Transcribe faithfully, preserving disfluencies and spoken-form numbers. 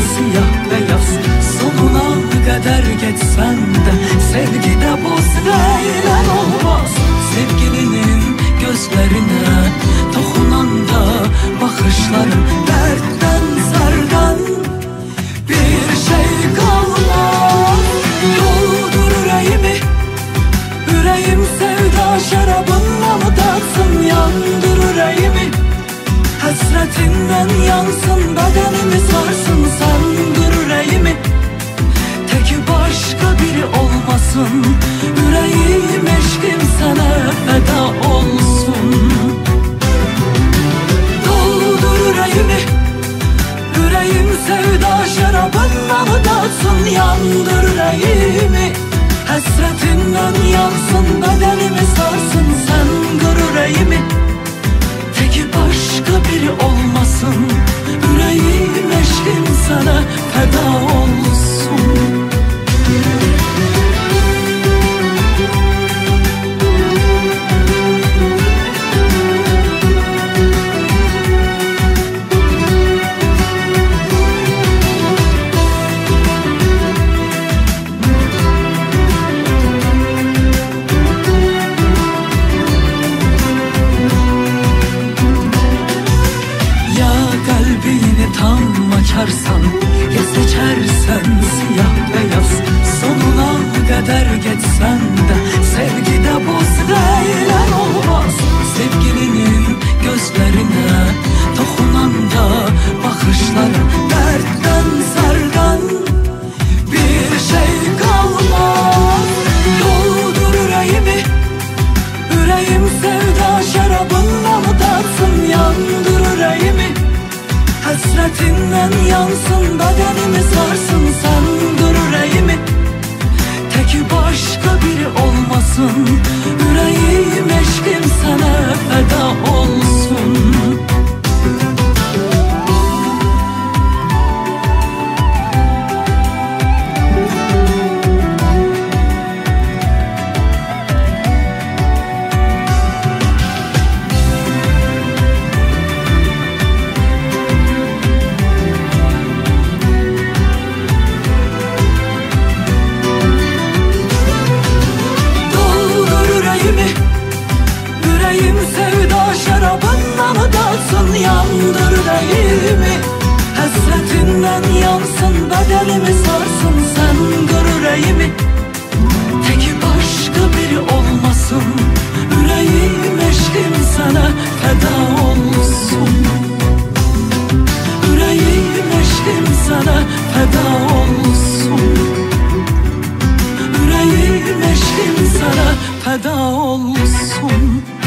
siyah beyaz. Sonuna kadar geçsen de sevgide boz leylen olmaz. Sevgilinin gözlerine dokunanda bakışların dertten zardan bir şey kalmaz. Doldur yüreğimi, yüreğim sevda şarabınla mı tatsın? Yandır yüreğimi, hasretinden yansın, bedenimi sarsın. Sandır yüreğimi, tek başka biri olmasın. Yüreğim eşkim sana feda olsun. Doldur yüreğimi, yüreğim sevda şarabınla mı tatsın? Yandır yüreğimi, hasretinden yansın, bedenimi sarsın. Sandır yüreğimi, tek başka biri olmasın. Yüreğim eşkim sana feda olsun. Kalbini tam açarsan, ya seçersen siyah beyaz. Sonuna kadar geçsen de sevgide boz leylen olmaz. Sevgilinin gözlerine dokunanda bakışların dertten sardan bir şey kalmaz. Doldur yüreğimi, yüreğim sevda şarabınla mı tatsın? Yandır yüreğimi, hasretinden yansın, bedenimi sarsın. Sandır yüreğimi, tek başka biri olmasın. Yüreğim eşkim sana feda olsun. Yüreğim sevda şarabınla mı dalsın? Yandır yüreğimi, hasretinden yansın, bedenimi sarsın. Sandır yüreğimi, tek başka biri olmasın. Yüreğim eşkim sana feda olsun. Yüreğim eşkim sana feda olsun. Yüreğim eşkim sana feda olsun.